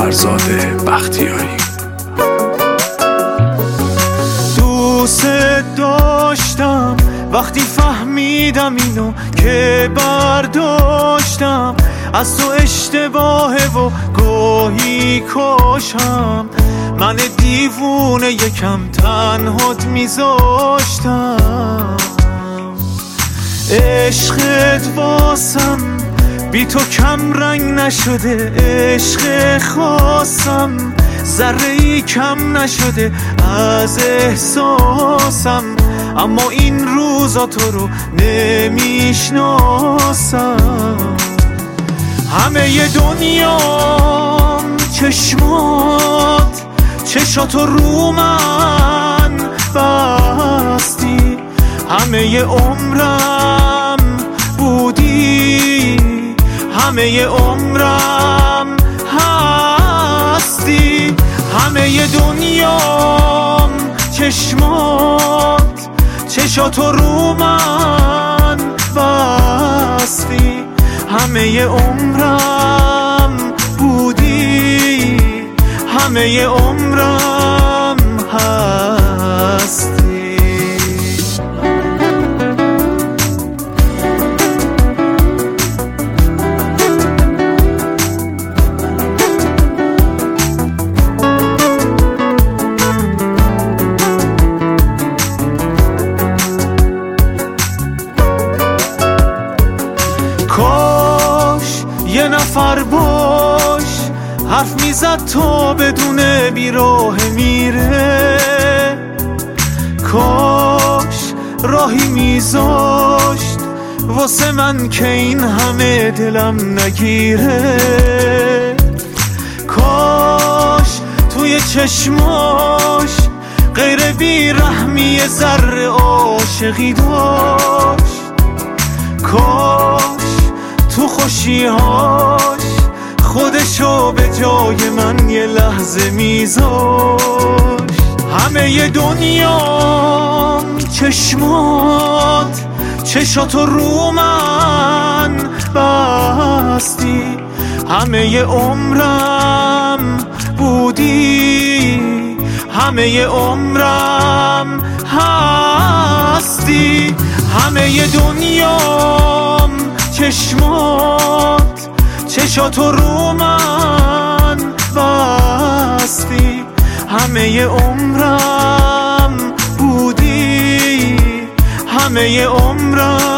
فرزاد بختیاری. دوست داشتم وقتی فهمیدم اینو که برداشتم از تو اشتباهه و گاهی کاشم من دیوونه یکم تنهات میذاشتم. عشقت واسم بی تو کم رنگ نشده، عشق خواستم ذره‌ای کم نشده از احساسم، اما این روزا تو رو نمیشناسم. همه دنیام چشاتو رو من بستی، همه عمرم بودی، همه عمرم هستی. همه دنیام چشاتو رو من بستی، همه عمرم بودی، همه عمرم هستی. کاش یه نفر باش حرف میزد تا بدون بیراه میره، کاش راهی میذاشت واسه من که این همه دلم نگیره، کاش توی چشماش غیر بیرحمی ذره عاشقی داشت، کاش تو خوشیهاش خودشو به جای من یه لحظه میذاشت. همه دنیام چشاتو رو من بستی، همه عمرم بودی، همه عمرم هستی. همه دنیام چشاتو رو من بستی، همه عمرم بودی، همه عمرم